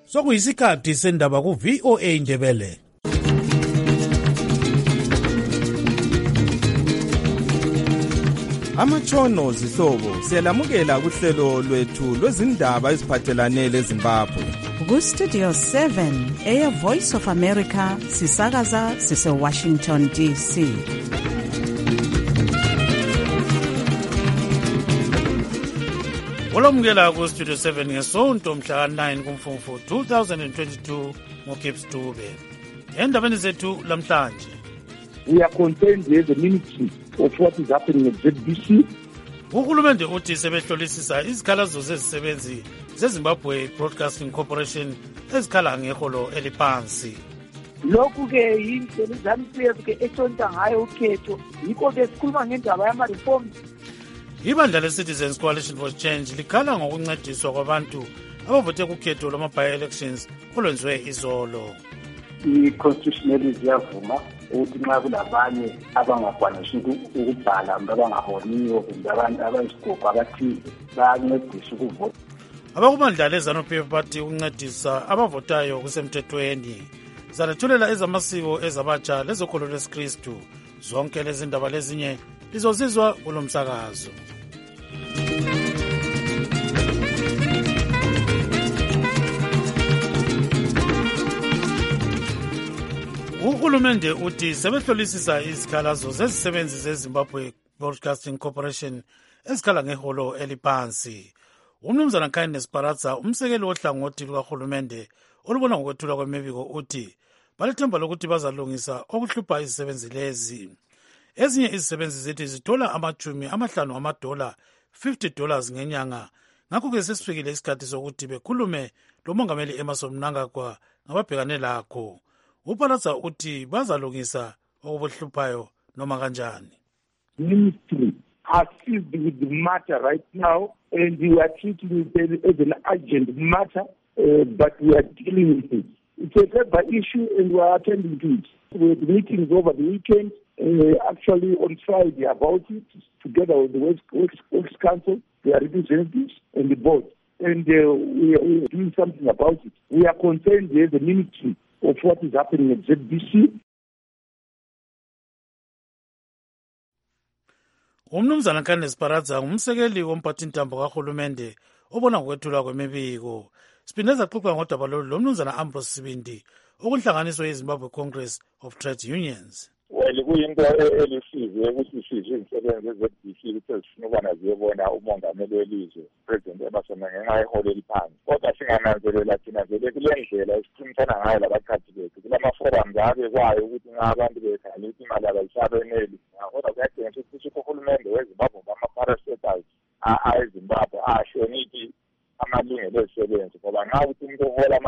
Sokuyisikhathi sendaba ku-VOA Indebele. Amatshono zihlobo siyalamukela kuhlelo lwethu lwezindaba eziphathelane leZimbabwe. Ku-Studio 7 Air Voice of America sisakaza sise-Washington DC. Olamukela ku-Studio 7 ngesonto mhla 9 kuMfumfu 2022 ngoKips Dube. Endabeni zethu lamhlanje. We are concerned with the ministry of what is happening at ZBC. Uhulumende uthi sebehlolisisa izikhalazo zezisebenzi zeZimbabwe Broadcasting Corporation ezikhala ngeholo eliphansi. Lokhu ke yinto lezamsiyezi ke etshonta ngayo ukhetho yikho ke sikhuluma ngendaba yama reforms. Ibandla le-Citizens Coalition for Change likhala ngokuncediswa kwabantu abavote kukhetho lwama-by-elections olwenziwe izolo. I-constitutionally ziyavuma ukuthi nxa kulabanye abangakwanisi ukubhala abangaboniyo kumbe abantu abayisigogo abathile bayancedisa ukuvota. Abakubandla le-ZANU-PF bathi ukuncedisa abavotayo kusemthethweni. Zalethulela ezamasiko ezabatsha lezokholo lwesikristu. Zonke lezi ndaba lezinye lizozizwa kulo msakazo. Uhulumende uthi sebehlolisisa izikhalazo zezisebenzi zeZimbabwe Broadcasting Corporation ezikhala ngeholo eliphansi. Umnumzana Kindness Paradza, umsekeli wohlangothi lukahulumende olubona ngokwethula kwemibiko, uthi balethemba lokuthi bazalungisa okuhlupha izisebenzi lezi. Ezinye izisebenzi zithi zithola $50 ngenyanga. Ngakho-ke sesifikile isikhathi sokuthi bekhulume lomongameli Emmerson Mnangagwa ngababhekane lakho. Uparadza uthi bazalungisa okubuhluphayo noma kanjani. Ministry are seized with the matter right now, and we are treating it as an urgent matter, but we are dealing with it. It's a labor issue, and we are attending to it. We had meetings over the weekend, actually on Friday about it, together with the Works Council, their representatives, and the board. And we are doing something about it. We are concerned with the ministry of what is happening at ZBC. Umnumzana Kindness Paradza umsekeli womphathintambo kahulumende obona ngokwethulwa kwemibiko. Siphinde saxoxa ngodaba lolu lomnumzana Ambrose Sibindi okunhlanganiso yeZimbabwe Congress of Trade Unions. Well, kuyinto elisize ukuthi sizwe imisebenzi ze-ZBC ukuthi sifuna ukubana ziyebona umongameli welizwe President Emmerson ngenxa yeholo eliphansi. Kodwa singananzelela thina vele kule ndlela esiqinisana ngayo labakhathi bethu kulama-forums abekwayo ukuthi nxa abantu bekhala ukuthi imali abayisabeneli. Kodwa kuyadinga ukuthi uhulumende weZimbabwe ngama-parastatals ayeZimbabwe ashonithi amalungelo ezisebenzi ngoba nxa ukuthi umuntu uhola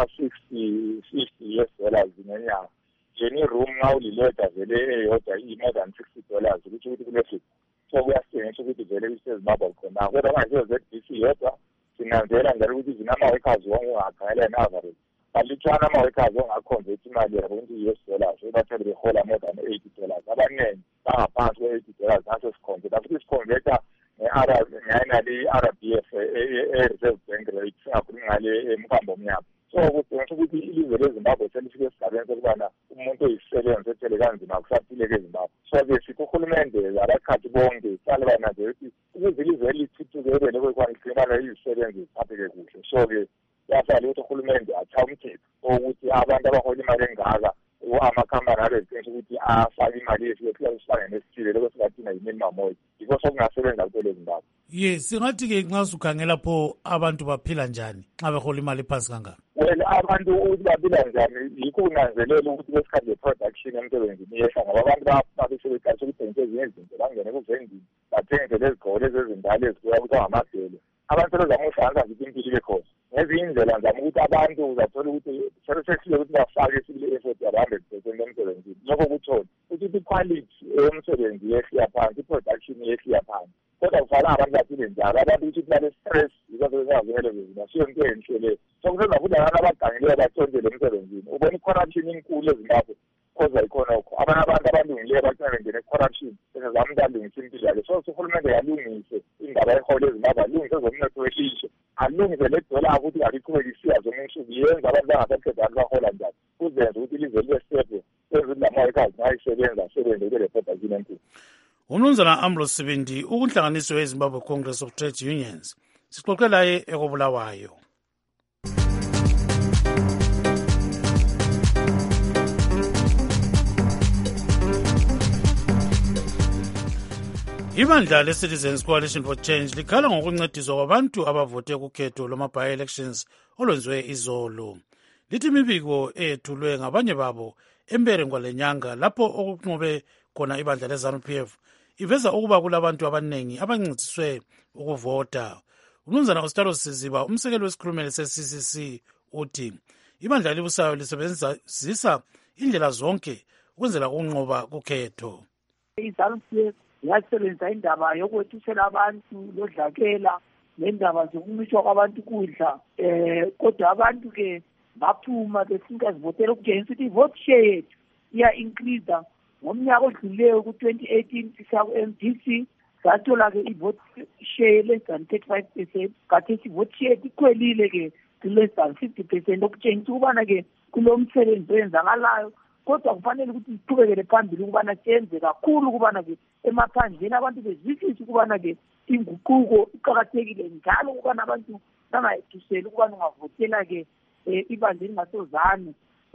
$50 ngenyanga Jenny room nxa ulileda vele eyodwa more than $60 ukuthi kulesi so kuyasengisa ukuthi vele kuseZimbabwe khona kodwa manje ZBC yodwa sinanzela njalo ukuthi zinama-workers wonke ungakhangela in-average balutshwana ama-workers ongakhonvert imali yabo into $US bathole behola more than $80 abaningi bangaphansi kwe-$80 ngaso sikhonveta futhi sikhonveta ngenali i-RBF e-Reserve Bank rate singakhulumi ngale emkambo omnyama. So kudinga ukuthi ilizwe leZimbabwe selifike esigabeni sokubana umuntu oyisisebenzi ethele kanzima kusaphileke eZimbabwe. So-ke sithi uhulumende abakhathi bonke sale bananzela ukuthi ukuze ilizwe elithuthuke ebele kwekwanigcinana izisebenzi ziphatheke kuhle. So-ke kuyafale ukuthi uhulumende atha umthetho ukuthi abantu abahola imali engaka amakhampani abe ziqiniso ukuthi afake imali esifane nesithile lokho singathina yi-minimum wage. Yikho sokungasebenza kuphela eZimbabwe. Yes, singathi-ke nxa sukhangela pho abantu baphila njani nxa behola imali ephansi kangaka? Well, abantu ukuthi baphila njani yikho kunanzelela ukuthi kwesikhathi le-production emsebenzini iyehla ngoba abantu babesebekhathi ukuthengiswa ezinye izinto bangene kuvendini bathengise lezigqoko lezi ezindala ezikuya kuthiwa ngamabhele. Abantu sebezama ukuhlanza nje impilo ibe khona. Ngezinye indlela ngizama ukuthi abantu uzathola ukuthi sekusile ukuthi bafake isibili effort yaba-100% emsebenzini. Lokho kuthola ukuthi i-quality yomsebenzi yehle yaphansi, i-production yehle yaphansi. Kodwa kufanele abantu baphile njalo abantu ukuthi bale-stress yikho sebezazimele bezima siyo into enhle leyo. So kusezafuthi abantu abagangileyo bathontele emsebenzini. Ubona i-corruption inkulu eZimbabwe cause ikhonokho. Abanye abantu abalungileyo bacina bengene i-corruption besezama umuntu alungise impilo yakhe. So uhulumende yalungise indaba yeholo eZimbabwe alungise zomnotho welizwe alungise le dola ukuthi aliqhubeke isiya zonke insuku yenza abantu bangasakhethani bahola njani kuzenza ukuthi ilizwe libe stable senze ukuthi lama-workers nayisebenza asebenze kube le-border enkulu. Umnumzana Ambrose Sibindi ukunhlanganiso yeZimbabwe Congress of Trade Unions sixoxe laye ekobulawayo. Ibandla le-Citizens Coalition for Change likhala ngokuncediswa kwabantu abavote kukhetho lwama-by-elections olwenziwe izolo. Lithi imibiko eyethulwe ngabanye babo emberengwa lenyanga lapho okunqobe khona ibandla le-ZANU-PF iveza ukuba kulabantu abaningi abancediswe ukuvota. Umnumzana Ostalo Siziba, umsekeli wesikhulumeli se-CCC, uthi ibandla elibusayo lisebenzisa indlela zonke ukwenzela ukunqoba kukhetho. iZANU-PF yasebenzisa indaba yokwethisela abantu lodlakela nendaba zokuncishwa kwabantu kudla kodwa abantu-ke baphuma besinka zivotela ukutshengisa ukuthi i-vote share yethu iya-increase. Ngomnyaka odlulileyo ku-2018 sisa ku-MDC sathola-ke i-vote share less than 35%, khathesi i-vote share ikhwelile-ke ku-less than 50%, okutshengisa ukubana-ke kulo msebenzi oyenzakalayo kodwa kufanele ukuthi siqhubekele phambili ukubana senze kakhulu ukubana-ke emaphandleni abantu bezwisise ukubana-ke inguquko iqakathekile njalo ukubana abantu bangayethuseli ukubana ungavotela-ke ibandla elingasozani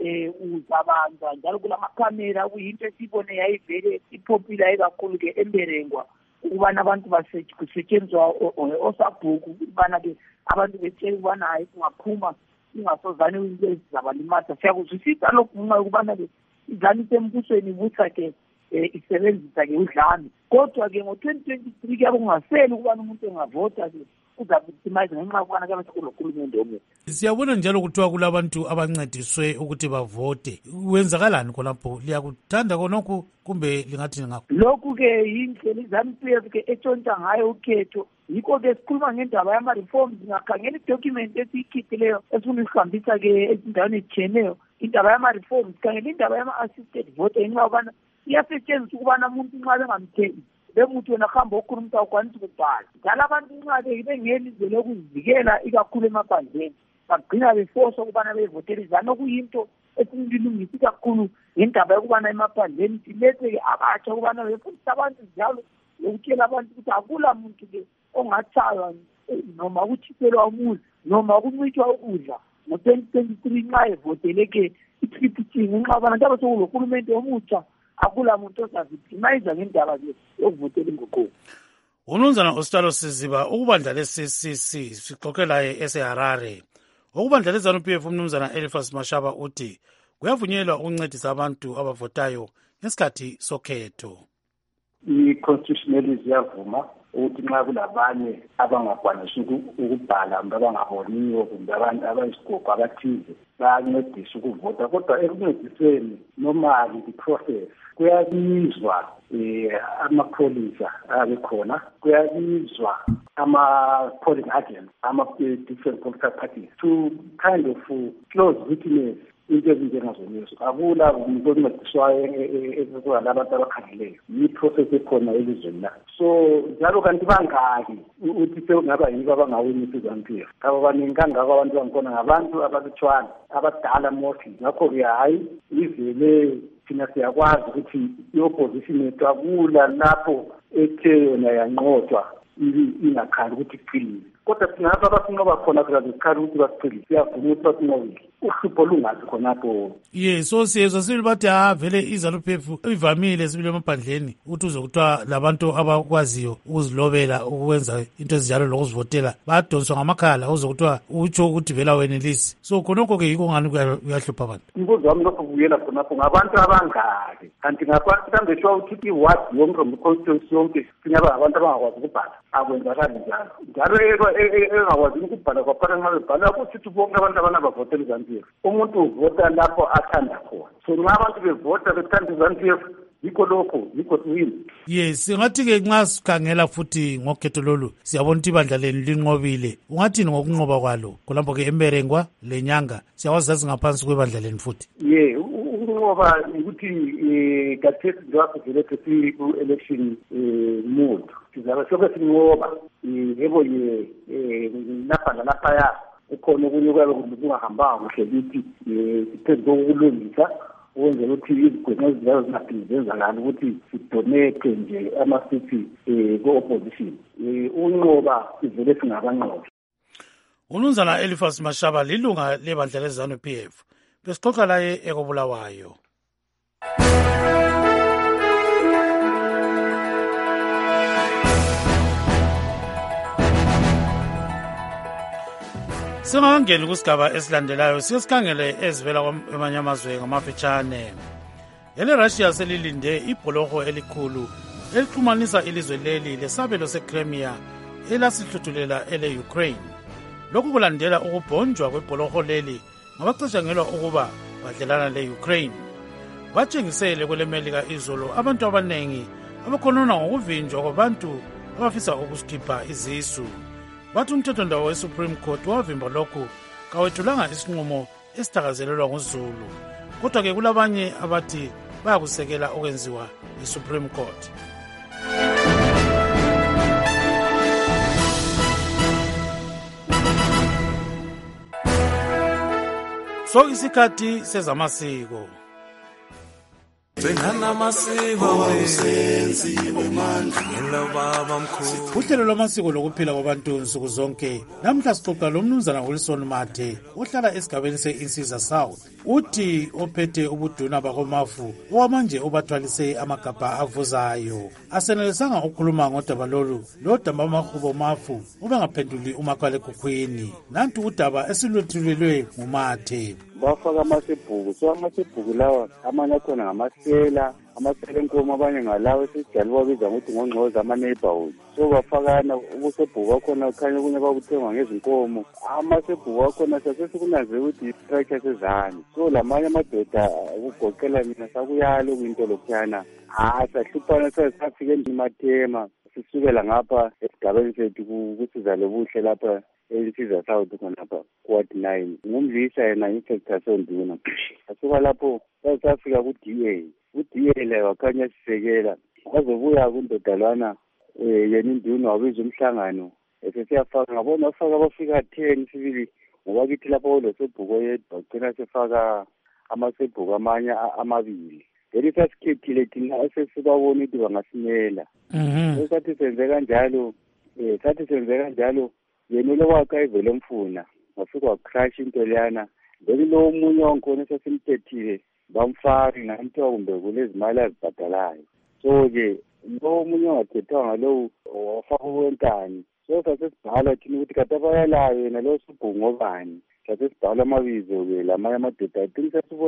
uzabanjwa njalo kulamakhamera kuyinto esiyibone yayivele ipopula kakhulu-ke emberengwa ukubana abantu kusetshenziswa osabhuku ukubana-ke abantu betshela ukubana hayi kungaphuma ingasozane into ezizabalimaza. Siyakuzwisisa lokhu ngenxa yokubana-ke izani isembusweni ibusa-ke isebenzisa-ke udlame kodwa-ke ngo-2023 kuyabe kungaseli ukubana umuntu engavota-ke uzavictimize ngenxa yokubana kuyabe sekulohulumende omuhle. Siyabona njalo kuthiwa kulabantu abancediswe ukuthi bavote. Kwenzakalani khonapho? Liyakuthanda khonokho kumbe lingathi ngakho? Lokhu-ke yindlela iZANU-PF-ke etshontsha ngayo ukhetho. Yikho-ke sikhuluma ngendaba yama-reforms. Ngakhangela idocument esiyikhiphileyo esifuna isihambisa-ke ezindaweni ezitshiyeneyo indaba yama-reforms. Sikhangela indaba yama-assisted voter ngenxa yokubana iyasetshenziswa ukubana umuntu nxa bengamthembi bemuthi wena hamba okhuluma ukuthi awukwanisi ukubhala. Njalo abantu nxa bengelizwe lokuzivikela ikakhulu emaphandleni bagcina befoswa ukubana bevotele izanu, okuyinto esinilungisi kakhulu ngendaba yokubana emaphandleni silethe-ke abatsha ukubana befundisa abantu njalo lokutshela abantu ukuthi akula muntu-ke ongatshaywa noma ukuthiselwa umuzi noma ukuncitshwa ukudla ngo-2023 nxa evotele-ke i-tripiting ngenxa yokubana njengoba sekulohulumende omutsha akula muntu ozavictimize ngendaba yokuvotela inguquko. Umnumzana Ostalo Siziba, ukubandla le-CCC sixoxe laye eseHarare. Ukubandla le-ZANU-PF umnumzana Eliphas Mashaba uthi kuyavunyelwa ukuncedisa abantu abavotayo ngesikhathi sokhetho. I-constitutionally ziyavuma ukuthi nxa kulabanye abangakwanisi ukubhala kumbe abangaboniyo kumbe abantu abayisigogo abathize bayancedisa ukuvota, kodwa ekuncediseni normally the-process kuyabizwa amapholisa abekhona, kuyabizwa ama-polling agents, ama-different political parties to kind of close witness into ezinjengazonezo. Akula ngokuncediswayo abantu abakhangeleyo yi-process ekhona elizweni la. So njalo kanti bangaki uthi sekungaba yibo abangawinisa iZANU-PF? Kabo baningi kangako abantu bangikhona ngabantu abalutshwana abadala mostly. Ngakho-ke hayi ivele thina siyakwazi ukuthi i-opposition yethu akula lapho ethe yona yanqotshwa ingakhali ukuthi iqinile, kodwa thina lapho abasinqoba khona siyazikhali ukuthi basiqinile, siyavuma ukuthi basinqobile. Uhlupho lungazi khonapho. So siyezwa sibili bathi vele iZANU-PF ivamile sibili emaphandleni ukuthi uze kuthiwa labantu abakwaziyo ukuzilobela ukwenza into ezinjalo lokuzivotela bayadonswa ngamakhala uze kuthiwa utsho ukuthi vela wenelisi. So khonokho-ke yikho ngani kuyahlupha abantu. Umbuzo wami lokho kuyela khonapho ngabantu abangaki, kanti ngaphansi mhlawumbe sho ukuthi iwadi yonke from constituency yonke sinyaba abantu abangakwazi ukubhala akwenzakali njalo. Njalo engakwazi ukubhala kwaphana nxa bebhala akusithi bonke abantu abanabavotela iZANU-PF. Umuntu uvota lapho athanda khona. So nxa abantu bevota bethanda iZANU-PF yikho lokho yikho wini. Yes, singathi-ke nxa sikhangela futhi ngokhetho lolu siyabona ukuthi ibandla lenu linqobile. Ungathini ngokunqoba kwalo khonapho-ke emberengwa lenyanga siyakwazi sasingaphansi kwebandla lenu futhi? Ukunqoba inqoba ukuthi kathesi lapho vele ku-election mode sizabe soke sinqoba yebo lapha nalaphaya ukhona okunye kuyabe kungahambanga kuhle kithi siphezu kokulungisa ukwenzela ukuthi izigwema ezizayo zingaphinde zenzakala ukuthi sidonete nje amasithi ku-opposition unqoba sivele singabanqobi. Umnumzana Elifas Mashaba lilunga lebandla leZanu PF besixoxa laye ekobulawayo. Singangeni kusigaba esilandelayo siyesikhangele ezivela kwamanye amazwe ngamafitshane. Ele Russia selilinde ibholoho elikhulu elixhumanisa ilizwe leli lesabelo seCrimea elasihluthululela ele Ukraine. Lokhu kulandela ukubhonjwa kwebholoho leli ngabacatshangelwa ukuba badlelana le-Ukraine. Batshengisele kule Melika izolo abantu abanengi abakhonona ngokuvinjwa kwabantu abafisa ukusikhipha izisu. Bathi umthethondawo we-Supreme Court wavimba lokhu kawethulanga isinqumo esithakazelelwa nguZulu. Kodwa-ke kulabanye abathi bayakusekela okwenziwa yi-Supreme Court. So isikhathi sezamasiko. Uhlelo lwamasiko lokuphila kwabantu nsuku zonke. Namhla sixoxa lomnumzana Wilson Mathe ohlala esigabeni se-Insiza South. Uthi ophethe ubuduna bakomafu owamanje ubathwalise amagabha avuzayo. Asenelisanga ukukhuluma ngodaba lolu lodaba amahubo mafu ubengaphenduli umakhalekhukhwini. Nantu udaba esilwethulelwe nguMathe. Bafaka amasebhuku, so amasebhuku lawa amanye akhona ngamasela enkomo, abanye ngalawo esijali babiza ngokuthi ngongcoza ama-neighborhood. So bafakana ubusebhuku akhona kukhanya okunye bakuthengwa ngezinkomo. Amasebhuku akhona sasesikunanzela ukuthi i-structure sezani. So lamanye amadoda ukugoqela mina sakuyala okuyinto lokhuyana sahluphana sasafika endimathema sisukela ngapha esigabeni sethu kusizale buhle lapha Insiza South khonapha Ward 9 ngumlisa yena inspector Sonduna. Asuka lapho safika ku-DA. U-DA la wakhanya sisekela kwazobuya kundodalwana yena induna wabiza umhlangano sesiyafaka ngabona wafaka abafika 10 sibili ngoba kithi lapho losebhuko yedwa ugcina sefaka amasebhuko amanye amabili. Then sasikhethile thina esesibabona ukuthi bangasimela. Sathi senze kanjalo yena lo wakhe ayivele mfuna wafika wacrash into leyana. Then lo munye wangikhona sasimthethile bamfaki ngamthiwa kumbe kulezimali azibhadalayo. So-ke lo munye ongathethwanga lo wafaka uwenkani. So sasesibhala thina ukuthi kade abayalayo yena lo subhu ngobani. Sasesibhala amabizo-ke lamanye amadoda I think sasibo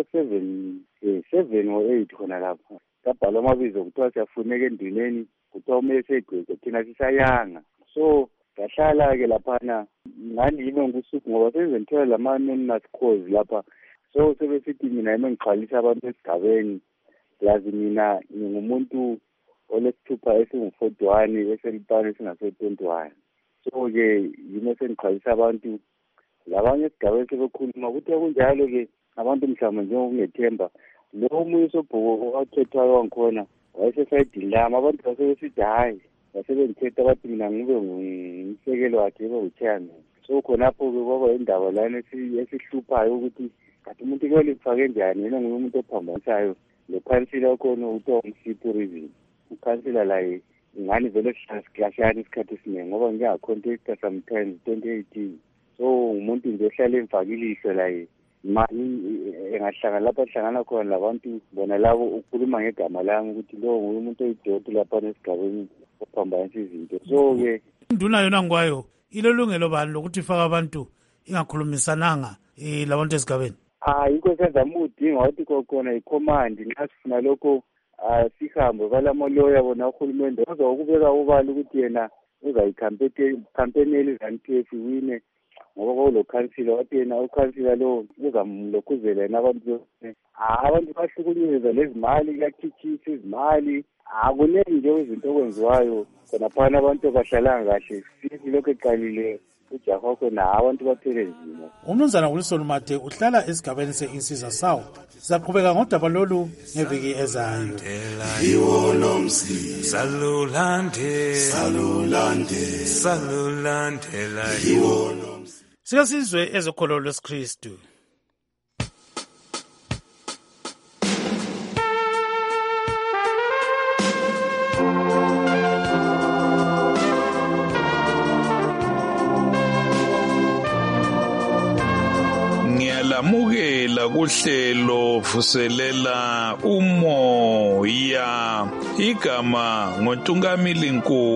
7 or 8 khona lapha. Sabhala amabizo kuthiwa siyafuneka enduneni kuthiwa umele segcweke thina sisayanga. So ngahlala-ke laphana ngani yime ngusuku ngoba senzenthola lama-anonymous calls lapha. So sebesithi mina yime ngixhwalisa abantu esigabeni yazi mina ngingumuntu olesithupha esingu-41 eselipana esingase-21. So-ke yime sengixhwalisa abantu labanye esigabeni sebekhuluma ukuthi kunjalo-ke abantu mhlawumbe njengokungethemba lo omunye usobhuko owathethwayo wangikhona wayesesayidini lami abantu basebesithi hhayi basebengithetha bathi mina ngibe ngumsekelo wakhe ebe nguchairman. So khonapho-ke kwaba indaba lana esihluphayo ukuthi kati umuntu kuyolifake njani yena nguye umuntu ophambanisayo lo khansila okhona uthiwa umsipho reason. Ukhansila laye ngani vele sihlasiklashana isikhathi esiningi ngoba ngiyakhontekta sometimes 2018. So umuntu nje ohlala emfakilihlo laye engahlangana lapho ahlangana khona labantu bona labo ukhuluma ngegama lami ukuthi lo nguye umuntu oyidoti lapha nesigabeni ophambanisa izinto. So-ke induna yona ngwayo ilolungelo bani lokuthi ifaka abantu ingakhulumisananga labantu esigabeni? Yikho senza mudinga wathi khona icommand nxa sifuna lokho sihambe balamaloya bona uhulumende uzawukubeka ubala ukuthi yena uzayikhampeneli ZANU-PF wine ngoba kwalo khansila wathi yena ukhansila lo uzamlokhuzela yena abantu bahlukunyezwa lezimali kuyakhitshisa izimali akuningi nje izinto okwenziwayo khonaphana abantu abahlalanga kahle sithi lokhu eqalile ujaha wakho nawo abantu baphele nzima. Umnumzana Wilson Mathe uhlala esigabeni se-Insiza South. Sizaqhubeka ngodaba lolu ngeviki ezayo. Sike sizwe ezokholo lwesikristu. Ngiyalamukela kuhlelo vuselela umoya igama ngoNtungamili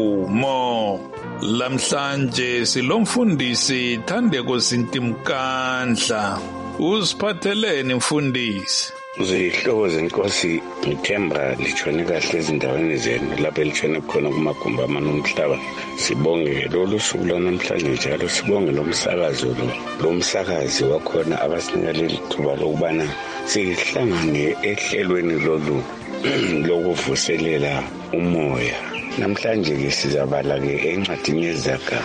Nkumo. Lamhlanje silomfundisi Thandeko Sintimkandla. Usiphatheleni mfundisi? Zihloko zenkosi ngithemba litshone kahle ezindaweni zenu lapho litshone khona kumagumbi amanomhlaba. Sibonge lolu suku lwanamhlanje njalo sibonge lo msakazi wakhona abasinika leli thuba lokubana sihlangane ehlelweni lolu lokuvuselela umoya. Namhlanje ke sizabala ke encwadini yeZaga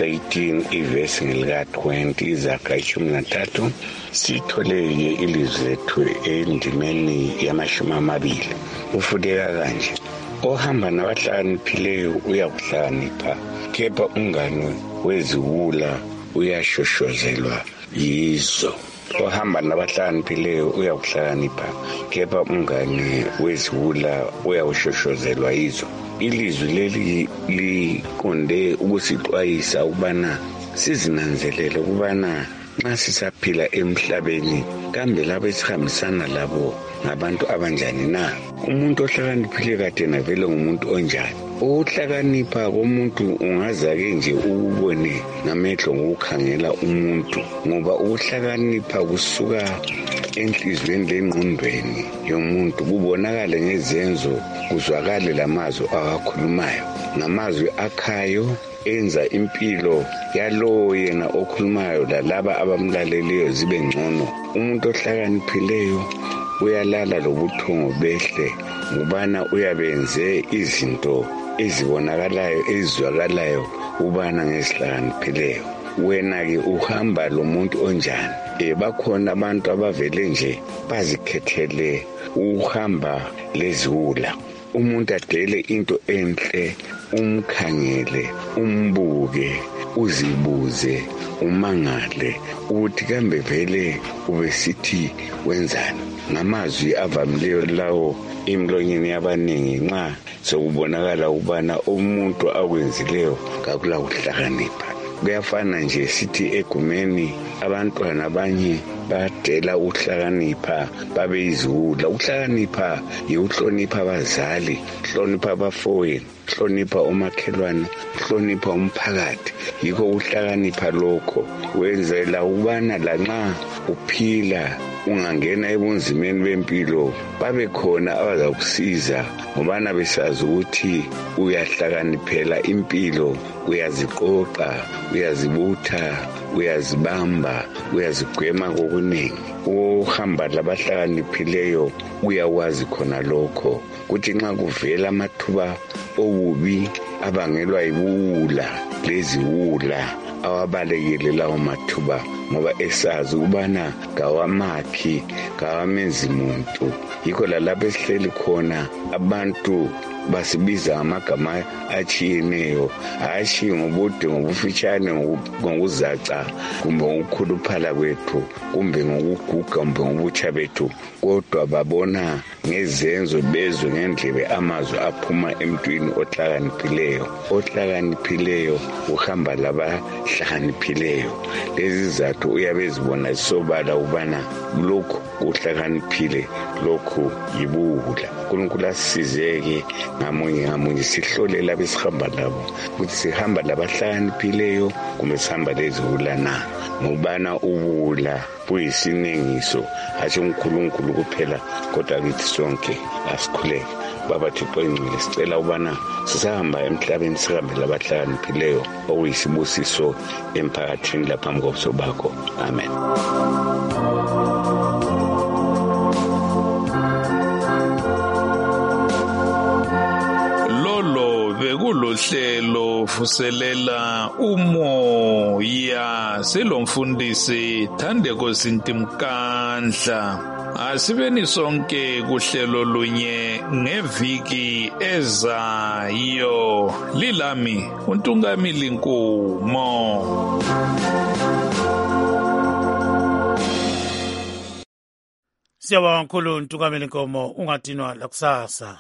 13 ivesi ngelika-20 iZaga 13 sitholeke ilizwi lethu endimeni yama-20 ufudeka kanje: ohamba nabahlakaniphileyo uyakuhlakanipha, kepha umngane weziwula uyashoshozelwa yizo. Ohamba nabahlakaniphileyo uyakuhlakanipha, kepha umngane weziwula uyawushoshozelwa yizo. Ilizwi leli liqonde ukusixwayisa ukubana sizinanzelele ukubana nxa sisaphila emhlabeni kambe labo esihambisana labo ngabantu abanjani na. Umuntu ohlakaniphileyo kade navele ngumuntu onjani. Ukuhlakanipha komuntu ungazake nje ukubone ngamehlo ngokukhangela umuntu, ngoba ukuhlakanipha kusuka enhlizweni lengqondweni yomuntu, kubonakale ngezenzo, kuzwakale lamazwi awakhulumayo, ngamazwi akhayo enza impilo yalowo yena okhulumayo lalaba abamlaleleyo zibe ngcono. Umuntu ohlakaniphileyo uyalala lobuthongo behle ngubana uyabenze izinto ezibonakalayo ezizwakalayo ubana ngezihlakaniphileyo. Wena-ke uhamba lo muntu onjani? Bakhona abantu abavele nje bazikhethele uhamba leziwula. Umuntu adele into enhle, umkhangele, umbuke, uzibuze, umangale ukuthi kambe vele ubesithi wenzani. Ngamazwi avamileyo lawo emlonyeni yabaningi nxa sokubonakala ukubana umuntu akwenzileyo kakula kuhlakanipha. Kuyafana nje sithi egumeni abantwana abanye badela ukuhlakanipha babe yiziwula. Ukuhlakanipha yikuhlonipha abazali, hlonipha abafowenu, hlonipha umakhelwane, hlonipha umphakathi. Yikho ukuhlakanipha lokho wenzela ukubana lanxa uphila ungangena ebunzimeni bempilo babe khona abazakusiza, ngobana besazi ukuthi uyahlakaniphela impilo, uyaziqoqa, uyazibutha, uyazibamba, uyazigwema kokuningi. Uhamba labahlakaniphileyo uyakwazi khona lokho kuthi nxa kuvela amathuba obubi abangelwa yibuwula leziwula awabalekele lawo mathuba, ngoba esazi ukubana kawamakhi, kawamenzi muntu. Yikho lalapho esihleli khona abantu basibiza amagama atshiyeneyo, hashi ngobude, ngobufitshane, ngokuzaca, kumbe ngokukhuluphala kwethu, kumbe ngokuguga, kumbe ngobutsha bethu, kodwa babona ngezenzo, bezwe ngendlebe amazwi aphuma emntwini ohlakaniphileyo. Ohlakaniphileyo uhamba labahlakaniphileyo. Lezi zathu uyabe ezibona zisobala ukubana lokhu kuhlakaniphile, lokhu yibuwula. uNkulunkulu asizeke ngamunye sihlole labo esihamba labo ukuthi sihamba labahlakaniphileyo kumbe sihamba leziwula na, ngobana ubuwula buyisinengiso hatshi uNkulunkulu kuphela kodwa kithi sonke. Asikhuleke. Baba Thixo engcwele, sicela ubana sisahamba emhlabeni sihambe labahlakaniphileyo okuyisibusiso emphakathini lapha ngobuso bakho. Amen. kulohlelo vuselela umoya selomfundisi Thandeko Sintimkandla. Asibeni sonke kuhlelo lunye ngeviki ezayo. Lilami uNtungamili Nkumo. Siyabonga kakhulu Ntungamili Nkomo, ungadinwa lakusasa.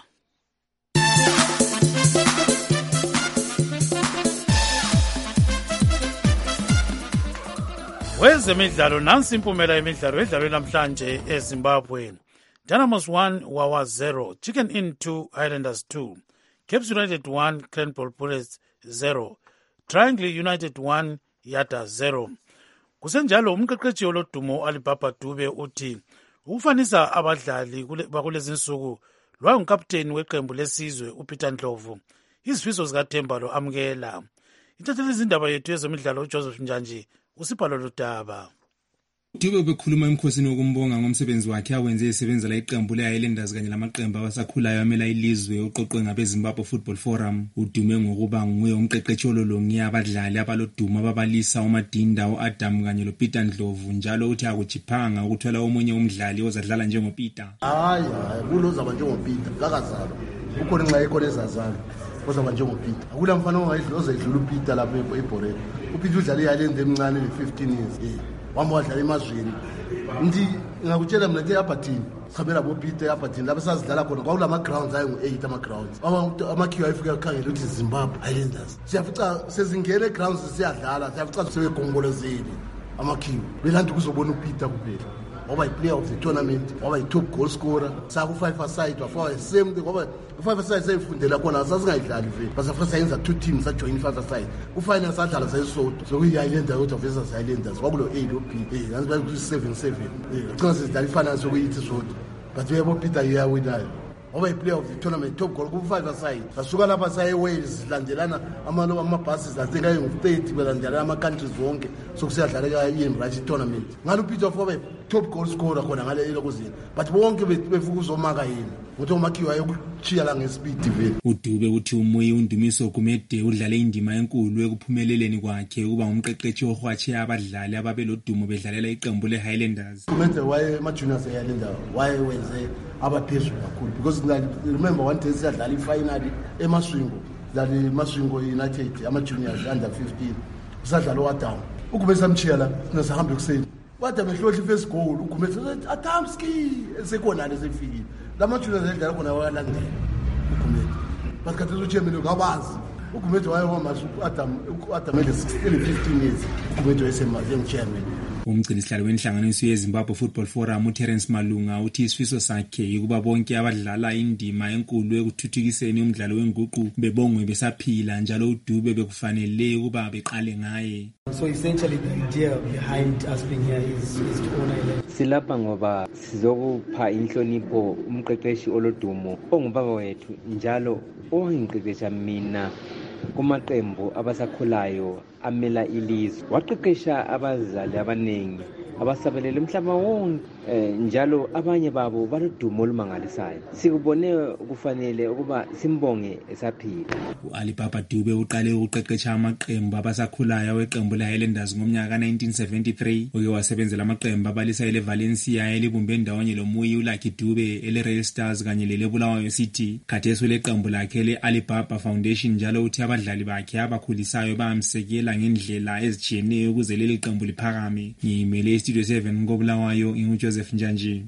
Wezemidlalo nansi impumela yemidlalo edlalwe namhlanje eZimbabwe. Dynamos 1 Wawa 0, Chicken Inn 2 Highlanders 2, Cape United 1 Cranbrook Bullets 0, Triangle United 1 Yada 0. Kusenjalo umqeqeshi olodumo Alibaba Dube uthi ukufanisa abadlali bakulezi insuku lwangukapteni weqembu lesizwe uPeter Ndlovu. Izifiso zikaThemba lo amkela. Ithathele izindaba yethu yezemidlalo uJoseph Njanji usibhalo lodaba. Dube bekhuluma emkhosini wokumbonga ngomsebenzi wakhe awenze esebenzela iqembu leHighlanders kanye lamaqembu abasakhulayo amela ilizwe uqoqwe ngabeZimbabwe Football Forum. Udume ngokuba nguye umqeqeshi ololongi abadlali abaloduma ababalisa uMadinda uAdam kanye loPeter Ndlovu, njalo uthi akujiphanga ukuthola omunye umdlali ozadlala njengoPeter. Hayi kulozaba njengoPeter kakazalo. Ukhona nxa ekhona ezazalo ozaba njengoPeter. Akula mfana ozayidlula uPeter lapha eBorel. uPeter udlala iHighland emncane le15 years. Wamba wadlala emazweni. Ndi ngakutshela mina ke Apathini. Sikhambela boPeter Apathini lapha sasidlala khona kwakulama grounds ayi8 ama grounds. Amakhiwa ayifika ekhangela ukuthi Zimbabwe Highlanders. Siyafica sezingene grounds siyadlala, siyafica sebegongolozeli amakhiwa. Belandi kuzobona uPeter kuphela. Waba player of the tournament, waba top goal scorer. Saku 5-a-side wafaka same thing, waba 5-a-side sayifundela khona asasingayidlali vele. Basafika sayenza 2 teams sajoin 5-a-side. Ufinal sadlala sayisodo. So kuyiHighlanders out of versus Highlanders. Kwakulo 8 oPeter. Ngani bayi 7-7. Xa sidlala ifinal sokuyithi sodo. But yebo Peter yawinayo. Waba player of the tournament, top goal ku 5-a-side. Basuka lapha saye Wales landelana amabhasi azinga ngu30 belandelana ama countries wonke. Sokusiyadlalela iEmirates tournament. Ngalo Peter waba top goal scorer khona ngale lokuzini, but bonke befuka uzomaka yini ukuthi umakhiwa yokuchiya la ngespeed vele. Udube uthi umoya undumiso kumede udlale indima enkulu ekuphumeleleni kwakhe ukuba umqeqeshi ohwatshe abadlali ababelodumo bedlalela iqembu leHighlanders. Kumede waye ama juniors eHighlanders waye wenze abaphezulu kakhulu, because remember one day sidlala ifinal eMaswingo, dlala iMaswingo United ama juniors under 15 usadlala uAdam ukube samchiya la sihambe kuseni Wada behlohla ifirst goal uGumede Adamski esekhona lesefikile. Lamathuna edlala khona wayalandela uGumede. Basikhathi uchairman ngabazi. uGumede wayehamba uAdam ele 15 years. uGumede wayesemaze chairman. Umgcinisihlalo wenhlanganiso yeZimbabwe Football Forum uTerence Malunga uthi isifiso sakhe ukuba bonke abadlala indima enkulu ekuthuthukiseni umdlalo wenguqu bebongwe besaphila, njalo uDube bekufanele ukuba beqale ngaye. So essentially the idea behind us being here is to honor. Silapha ngoba sizokupha inhlonipho umqeqeshi olodumo ongubaba wethu, njalo ongiqeqesha mina kumaqembu abasakhulayo amela ilizwe. Waqeqesha abazali abaningi abasabelela umhlaba wonke, njalo abanye babo balodumo olumangalisayo. Sikubone kufanele ukuba simbonge esaphila. uAlibaba Dube uqale ukuqeqesha amaqembu abasakhulayo weqembu leHighlanders ngomnyaka ka1973. uke wasebenzela amaqembu abalisa eleValencia elibumbe ndawonye loMuyi uLucky Dube eleRail Stars kanye leleBulawayo City. Khathesi leqembu lakhe leAlibaba Foundation, njalo uthi abadlali bakhe abakhulisayo bamsekela ngendlela ezijiyeneyo ukuze leli qembu liphakame. Ngimele Studio 7 ngoBulawayo inguJoseph Njanji.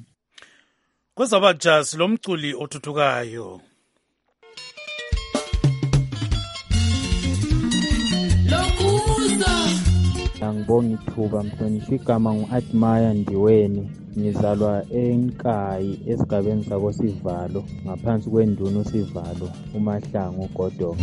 Kwezabajazi lomculi othuthukayo. Angibonga ithuba mhlonishwa, igama ngu-Admire Ndiweni, ngizalwa eNkayi esigabeni sakoSivalo ngaphansi kwenduna uSivalo uMahlangu uGodonga.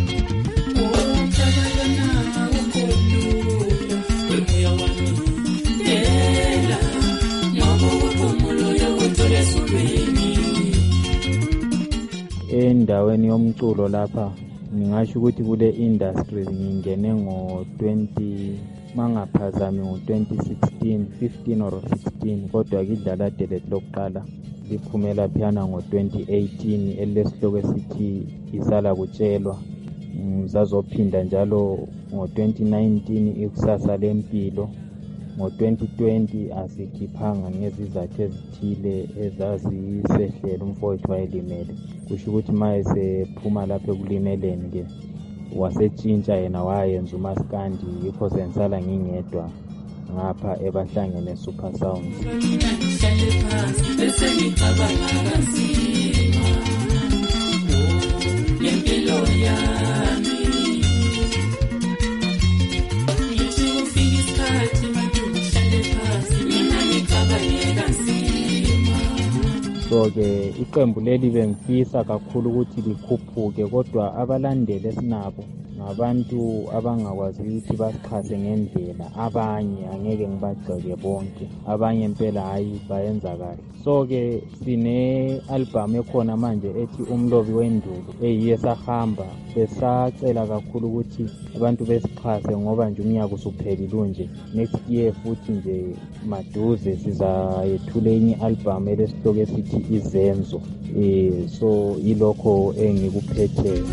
Endaweni yomculo lapha ngingasho ukuthi kule industry ngingene ngo-20 mangaphazami ngo-2016, 15 or 16, kodwa kidlala delete lokuqala liphumela phiyana ngo-2018 elilesihloko esithi isala kutshelwa. zazophinda njalo ngo-2019 ikusasa lempilo. Ngo-2020 asikhiphanga ngezizathu ezithile ezazisehlela umfowethu wayelimele. Kusho ukuthi ma esephuma lapho ekulimeleni-ke wasetshintsha yena wayenza umaskandi, yikho sensala ngingedwa ngapha ebahlangene Super Sounds. So-ke iqembu leli bengifisa kakhulu ukuthi likhuphuke, kodwa abalandeli esinabo ngabantu abangakwazi ukuthi basixhase ngendlela. Abanye angeke ngibagxeke bonke, abanye impela hayi bayenza kahle. So-ke sine-album ekhona manje ethi Umlobi Wendulo eyiyo esahamba. Besacela kakhulu ukuthi abantu besixhase ngoba nje umnyaka usuphelile nje. Next year futhi nje maduze sizayethula enye i-album elesihloko esithi Izenzo. So ilokho engikuphetheyo.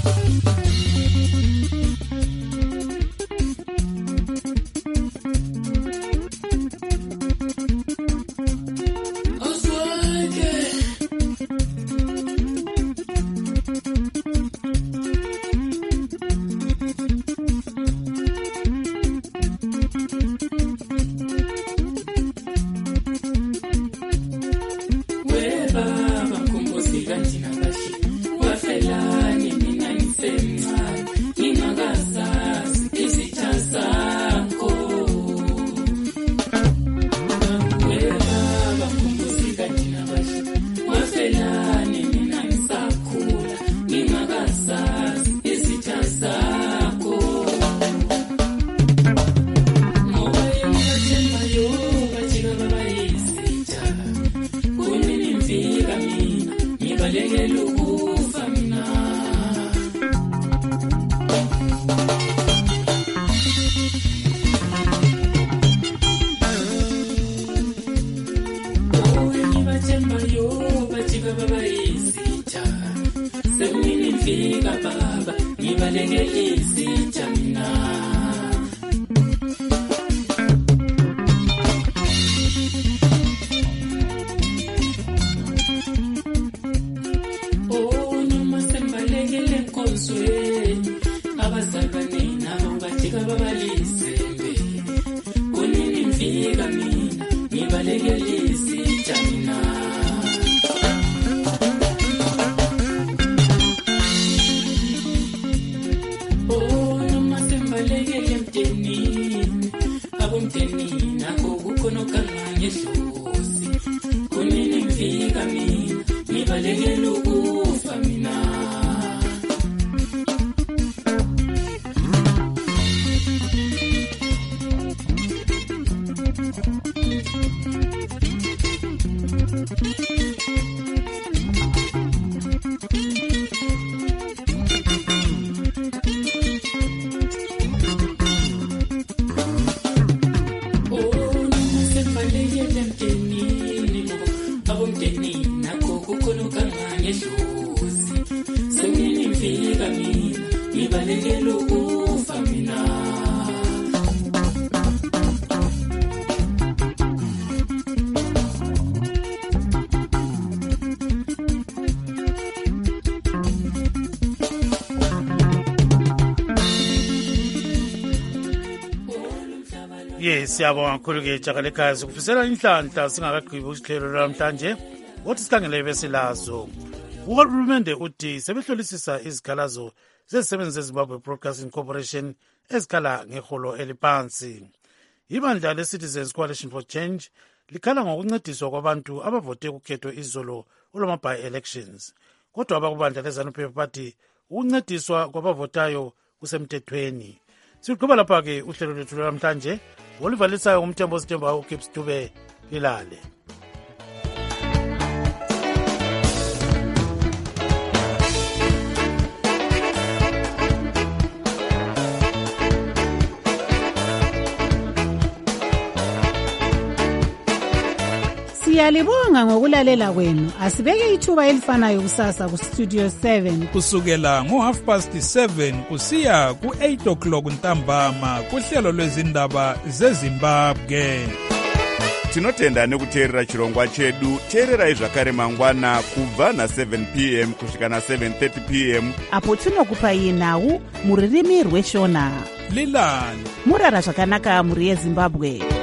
Siyabonga kakhulu-ke Jakalekazi kufisela inhlanhla singakagqibi isihlelo namhlanje wothi sikhangele besilazo. Uhulumende uthi sebehlolisisa izikhalazo zezisebenzi zeZimbabwe Broadcasting Corporation ezikhala ngeholo eliphansi. Ibandla le-Citizens Coalition for Change likhala ngokuncediswa kwabantu abavote kukhetho izolo olwama-by-elections. Kodwa abakubandla leZANU-PF bathi ukuncediswa kwabavotayo kusemthethweni. Sigqiba lapha-ke uhlelo lwethu lwanamhlanje olivalisayo umthembo Sitemba uGibbs Dube lilale. Siyalibonga ngokulalela kwenu. Asibeke ithuba elifanayo kusasa ku Studio 7 kusukela ngo7:30 kusiya ku8 o'clock ntambama kuhlelo lwezindaba zeZimbabwe. Tinotenda nekuteerera chirongwa chedu. Teererai zvakare mangwana kubva na7 p.m. kusvika na7:30 p.m. apo tinokupai nhau muririmi rweshona. Lilani murara zvakanaka muri yeZimbabwe.